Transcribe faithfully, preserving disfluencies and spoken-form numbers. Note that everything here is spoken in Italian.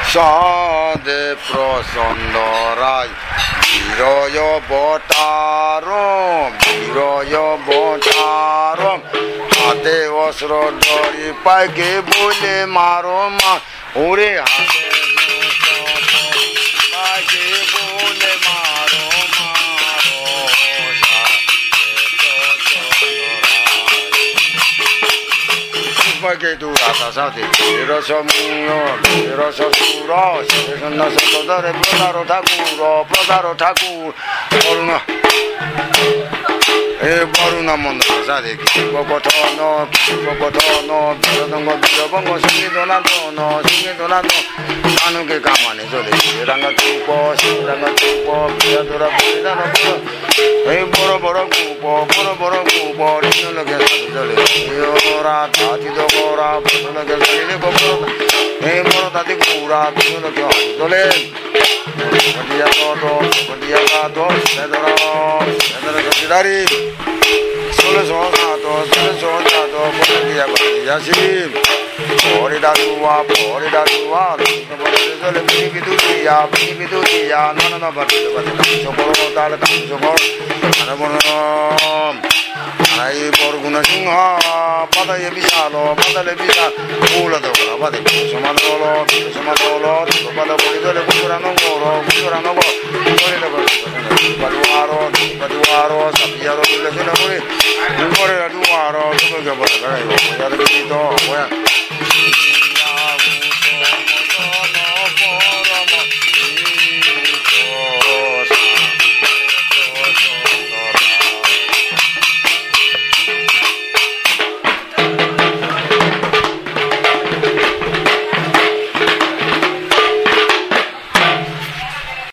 Sade prosondorai Viroyo botarom Viroyo botarom Ate osro dori paike bole maro ma Ure ate paike bole maro Perché tu rata sati, ero so mio, ero so suro, se sono sotto dare plodaro takuro, plodaro takuro, boruna, e boruna mondo sati, pocotono, pocotono, biodongo, biodongo, singito nato, singito nato, hanno che camane, sole, ranga tupo, ranga tupo, biadora, biadora, e boro boro cupo, boro boro cupo, non che sole, io rata, ti do ora, non che sole, boro, e boro dati cura, non che sole, dia toto, dia gato, sedoro, sedoro consideri, sole sono nato, sole sono nato, buon dia, buon dia, sì. Fuori da tua, fuori da tua, sole pini tu dia, pini tu dia, no no no, partito, partito, socorro, dale, socorro, buono, ai porguna sinha, pada ye bisalo, pada le bisa, pula dogra, vade, somadolo, somadolo, pada poli dole kultura nongoro, kultura nongo, poli le paduaro, paduaro, sapiaro, le sene poli, nongore la duaro, come che poi, ya le bisito, poi